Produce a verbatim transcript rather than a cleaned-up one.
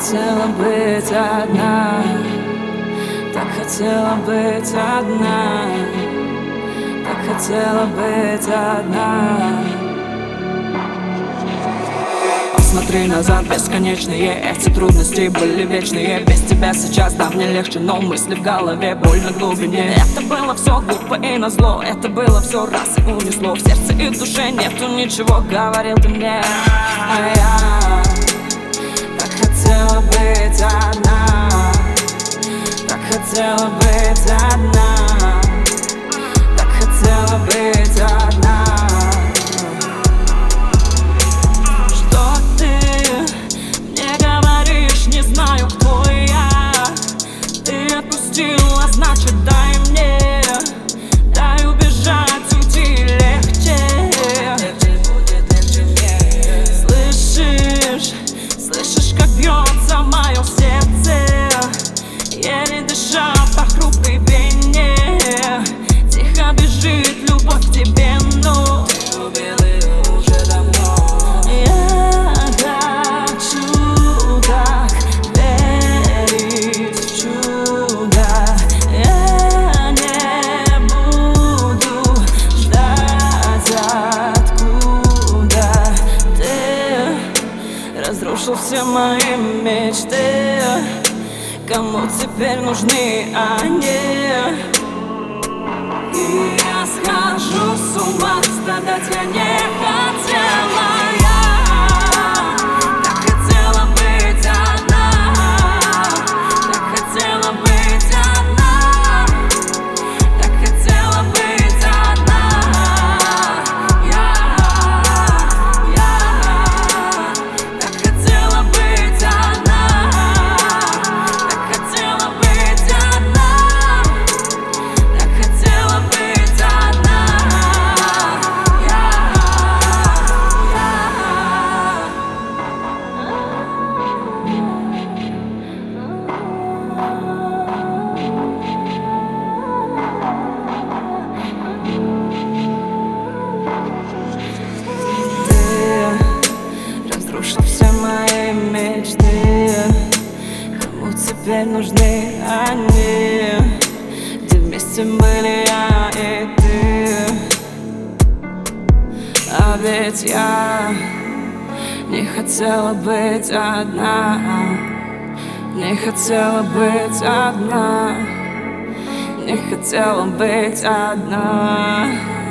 хотела быть одна, так хотела быть одна, так хотела быть одна. Посмотри назад, бесконечные эти трудности были вечные. Без тебя сейчас, да, мне легче, но мысли в голове, боль на глубине. Это было все глупо и назло, это было все раз и унесло. В сердце и в душе нету ничего, говорил ты мне. А я так хотела быть одна, так хотела быть одна, так хотела быть одна. Не знаю, кто я. Ты отпустила, значит, дай мне, дай убежать, уйти легче. Легче будет, легче мне. Слышишь, слышишь, как бьется мое сердце, еле дыша по хрупкой вене. Тихо бежит любовь к тебе, но ты убил ее уже давно. Я хочу так верить в чудо. Я не буду ждать, откуда ты разрушил все мои мечты. Кому теперь нужны они? И я схожу с ума, страдать я не хотела. Я так хотела быть одна, так хотела быть одна, так хотела быть одна. Я, я так хотела быть одна, так хотела быть одна, так хотела быть одна. Я, ты разрушил все мои мечты. Кому теперь нужны они? Где вместе были я и ты. А ведь я не хотела быть одна, не хотела быть одна, не хотела быть одна.